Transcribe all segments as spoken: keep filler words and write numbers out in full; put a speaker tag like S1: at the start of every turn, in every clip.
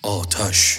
S1: آتش.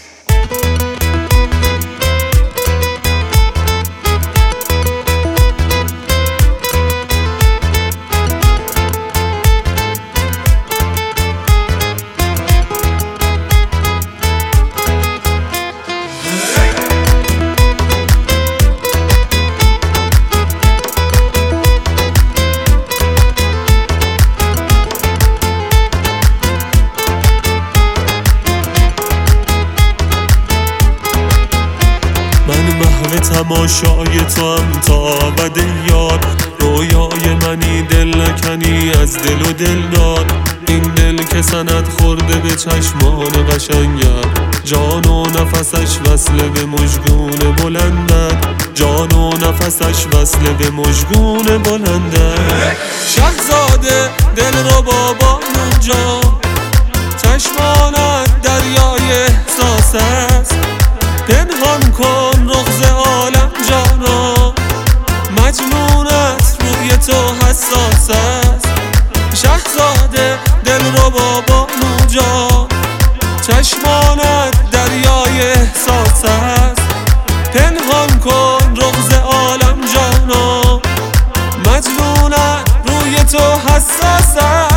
S2: تماشای تو هم تا ابد یار، رویای منی دل نکنی از دل و دلدار. این دل که سند خورده به چشمان قشنگت، جان و نفسش وصل به مژگون بلندت، جان و نفسش وصل به مژگون بلندت. شهزاده دل رو بابا جان، چشمانت دریای احساس است. پنهان کن رغز عالم جانا، مجنونت روی تو حساس است. شهزاده دل رو بابا جان، چشمانت دریای احساس است. پنهان کن رغز عالم جانا، مجنونت روی تو حساس است.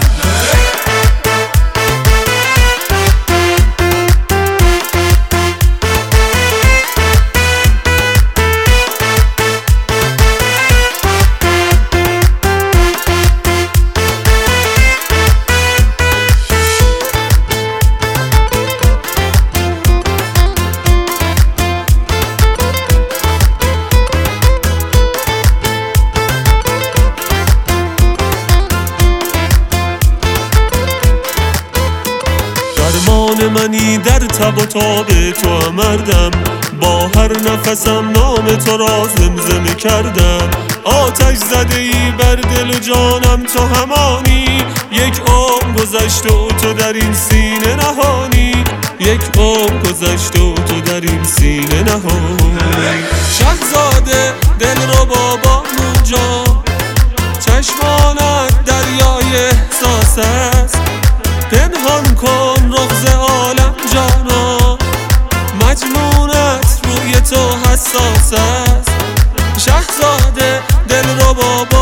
S2: درمان منی در تب و تاب تو مردم، با هر نفسم نام تو را زمزمه کردم. آتش زده ای بر دل و جانم تو همانی، یک عمر گذشت و تو در این سینه نهانی، یک عمر گذشت و تو در این سینه نهانی. شهزاده دل رو بابا جان، چشمانت دریای احساس است. پنهان کن رغز عالم جانا، مجنونت روی تو حساس است. شهزاده دل رو بابا